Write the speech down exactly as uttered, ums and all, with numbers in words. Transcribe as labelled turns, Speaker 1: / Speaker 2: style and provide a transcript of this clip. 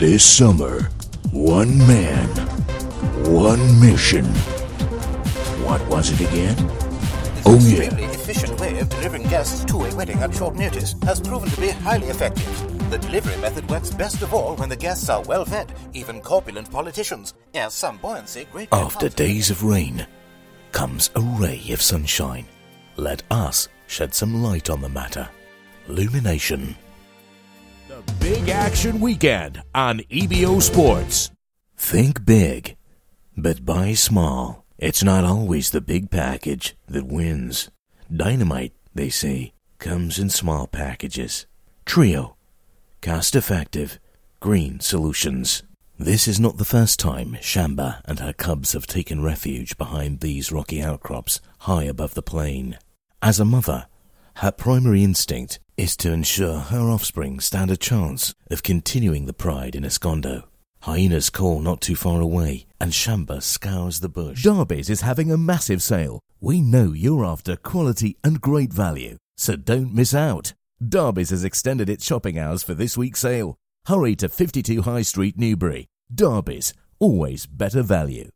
Speaker 1: This summer, one man, one mission. What was it again?
Speaker 2: This
Speaker 1: Oh yeah.
Speaker 2: extremely efficient way of delivering guests to a wedding at short notice has proven to be highly effective. The delivery method works best of all when the guests are well fed, even corpulent politicians. Yes, some buoyancy, great.
Speaker 3: After days of rain comes a ray of sunshine. Let us shed some light on the matter. Lumination.
Speaker 4: The Big Action Weekend on E B O Sports.
Speaker 3: Think big, but buy small. It's not always the big package that wins. Dynamite, they say, comes in small packages. Trio. Cost-effective, green solutions. This is not the first time Shamba and her cubs have taken refuge behind these rocky outcrops high above the plain. As a mother, her primary instinct is to ensure her offspring stand a chance of continuing the pride in Escondo. Hyenas call not too far away, and Shamba scours the bush.
Speaker 4: Darby's is having a massive sale. We know you're after quality and great value, so don't miss out. Darby's has extended its shopping hours for this week's sale. Hurry to fifty-two High Street, Newbury. Darby's, always better value.